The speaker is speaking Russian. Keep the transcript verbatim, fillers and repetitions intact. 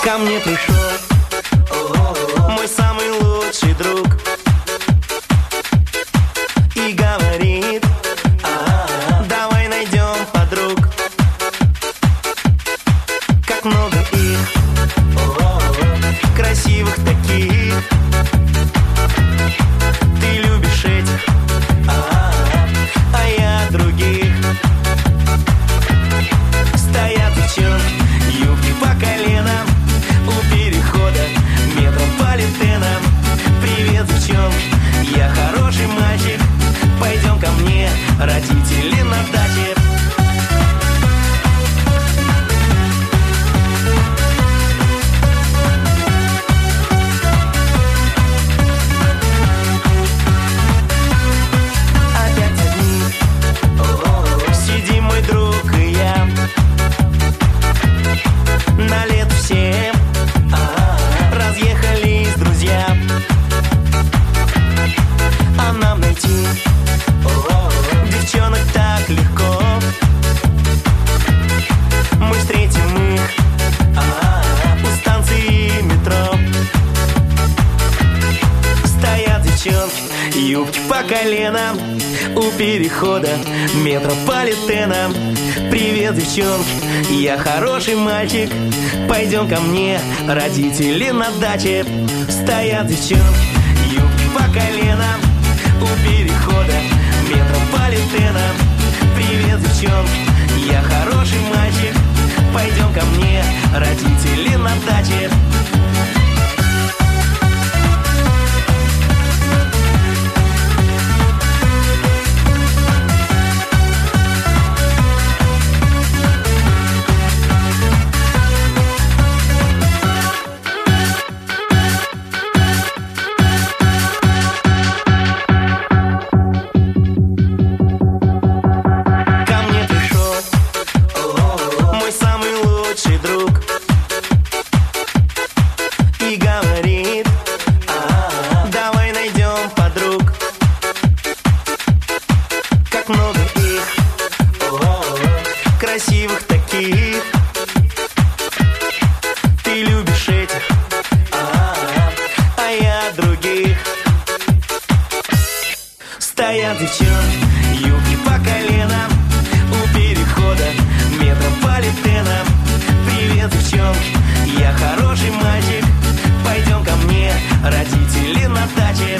Ко мне пришел мой самый лучший друг и говорит: давай найдем подруг. Как много их, красивых таких. Ты любишь этих, а я других. Стоят девчонки, юбки по колено, у перехода метрополитена. Привет, девчонки, я хороший мальчик, пойдем ко мне, родители на даче. Опять одни, сидим мой друг и я, на лето всем разъехались друзья. А нам найти девчонок так легко. Мы встретим их у станции метро. Стоят девчонки, юбки по колено, у перехода метрополитена. Привет, девчонки, я хороший мальчик, пойдем ко мне, родители на даче. Стоят девчонки, юбки по колено, у перехода метрополитена. Привет, девчонки, я хороший мальчик, пойдем ко мне, родители на даче. Друг и говорит: давай найдем подруг. Как много их, красивых таких. Ты любишь этих, а я других. Стоят девчонки, юбки по колено, у перехода метрополитена. Привет, девчонки, я хороший мальчик, пойдем ко мне, родители на даче.